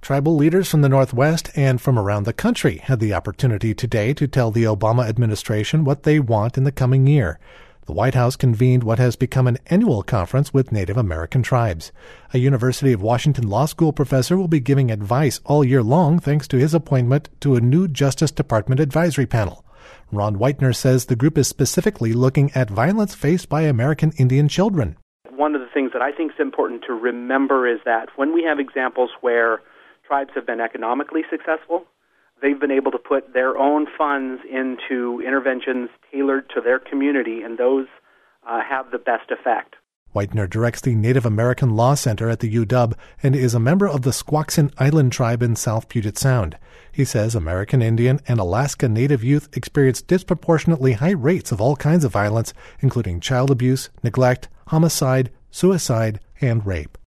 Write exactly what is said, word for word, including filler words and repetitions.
Tribal leaders from the Northwest and from around the country had the opportunity today to tell the Obama administration what they want in the coming year. The White House convened what has become an annual conference with Native American tribes. A University of Washington Law School professor will be giving advice all year long thanks to his appointment to a new Justice Department advisory panel. Ron Whitener says the group is specifically looking at violence faced by American Indian children. One of the things that I think is important to remember is that when we have examples where tribes have been economically successful, they've been able to put their own funds into interventions tailored to their community, and those uh, have the best effect. Whitener directs the Native American Law Center at the U W and is a member of the Squaxin Island tribe in South Puget Sound. He says American Indian and Alaska Native youth experience disproportionately high rates of all kinds of violence, including child abuse, neglect, homicide, suicide, and rape.